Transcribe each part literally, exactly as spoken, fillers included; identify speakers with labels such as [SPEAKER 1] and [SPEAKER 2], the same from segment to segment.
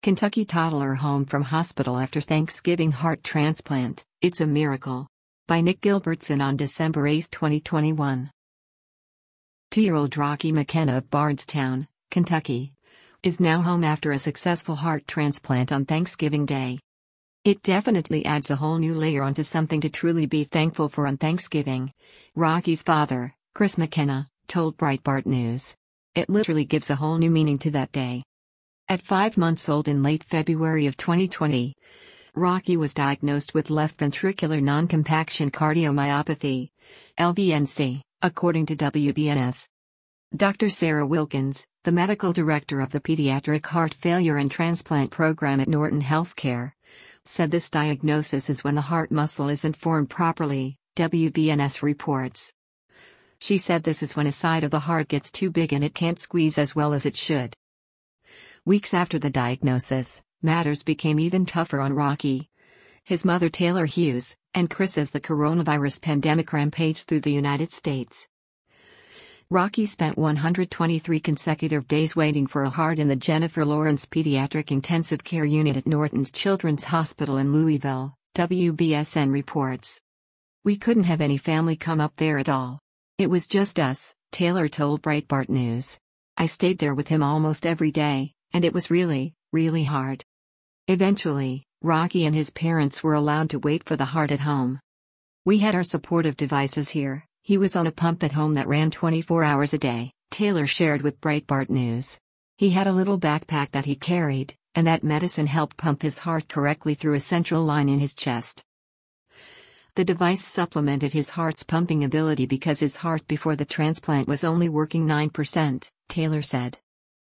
[SPEAKER 1] Kentucky toddler home from hospital after Thanksgiving heart transplant, it's a miracle. By Nick Gilbertson on December eighth, twenty twenty-one. Two-year-old Rocky McKenna of Bardstown, Kentucky, is now home after a successful heart transplant on Thanksgiving Day. It definitely adds a whole new layer onto something to truly be thankful for on Thanksgiving, Rocky's father, Chris McKenna, told Breitbart News. It literally gives a whole new meaning to that day. At five months old in late February of twenty twenty, Rocky was diagnosed with left ventricular non-compaction cardiomyopathy, L V N C, according to W B N S. Doctor Sarah Wilkins, the medical director of the Pediatric Heart Failure and Transplant Program at Norton Healthcare, said this diagnosis is when the heart muscle isn't formed properly, W B N S reports. She said this is when a side of the heart gets too big and it can't squeeze as well as it should. Weeks after the diagnosis, matters became even tougher on Rocky, his mother Taylor Hughes, and Chris as the coronavirus pandemic rampaged through the United States. Rocky spent one hundred twenty-three consecutive days waiting for a heart in the Jennifer Lawrence Pediatric Intensive Care Unit at Norton's Children's Hospital in Louisville, W B S N reports. "We couldn't have any family come up there at all. It was just us," Taylor told Breitbart News. "I stayed there with him almost every day, and it was really, really hard." Eventually, Rocky and his parents were allowed to wait for the heart at home. "We had our supportive devices here. He was on a pump at home that ran twenty-four hours a day," Taylor shared with Breitbart News. "He had a little backpack that he carried, and that medicine helped pump his heart correctly through a central line in his chest. The device supplemented his heart's pumping ability because his heart before the transplant was only working nine percent, Taylor said.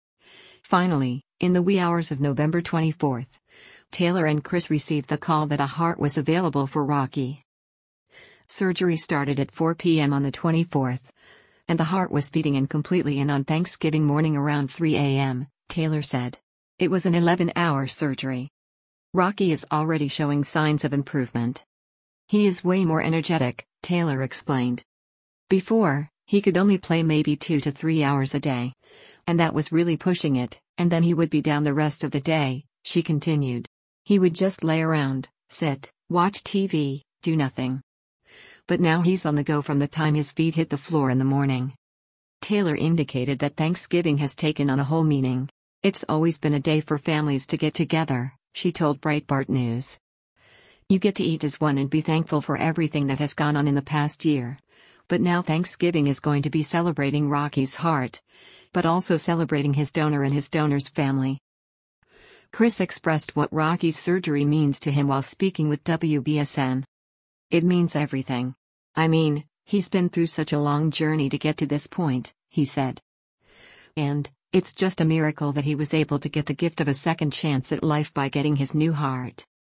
[SPEAKER 1] Finally, in the wee hours of November twenty-fourth, Taylor and Chris received the call that a heart was available for Rocky. Surgery started at four p m on the twenty-fourth, and the heart was beating incompletely in on Thanksgiving morning around three a m, Taylor said. It was an eleven-hour surgery. Rocky is already showing signs of improvement. He is way more energetic, Taylor explained. Before, he could only play maybe two to three hours a day. And that was really pushing it, and then he would be down the rest of the day, she continued. He would just lay around, sit, watch T V, do nothing. But now he's on the go from the time his feet hit the floor in the morning." Taylor indicated that Thanksgiving has taken on a whole meaning. "It's always been a day for families to get together," she told Breitbart News. "You get to eat as one and be thankful for everything that has gone on in the past year. But now Thanksgiving is going to be celebrating Rocky's heart, but also celebrating his donor and his donor's family." Chris expressed what Rocky's surgery means to him while speaking with W B S N. "It means everything. I mean, he's been through such a long journey to get to this point," he said. "And, it's just a miracle that he was able to get the gift of a second chance at life by getting his new heart."